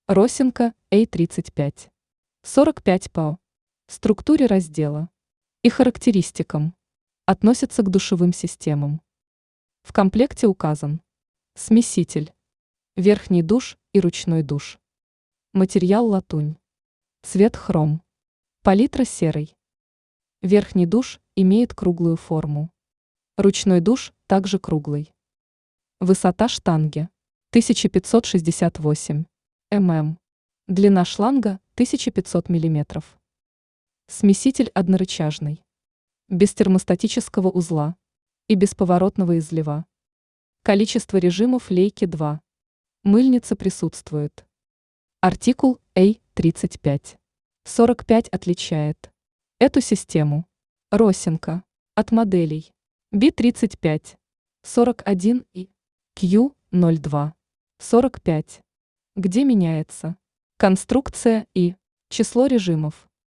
Росинка A35. 45 ПАО. Структуре раздела и характеристикам. Относится к душевым системам. В комплекте указан смеситель, верхний душ и ручной душ. Материал латунь. Цвет хром. Палитра серый. Верхний душ имеет круглую форму. Ручной душ также круглый. Высота штанги 1568 мм. Длина шланга 1500 мм. Смеситель однорычажный. Без термостатического узла и бесповоротного излива. Количество режимов лейки 2. Мыльница присутствует. Артикул A35. 45 отличает эту систему Росинка от моделей B35, 41 и Q02, 45, где меняется конструкция и число режимов.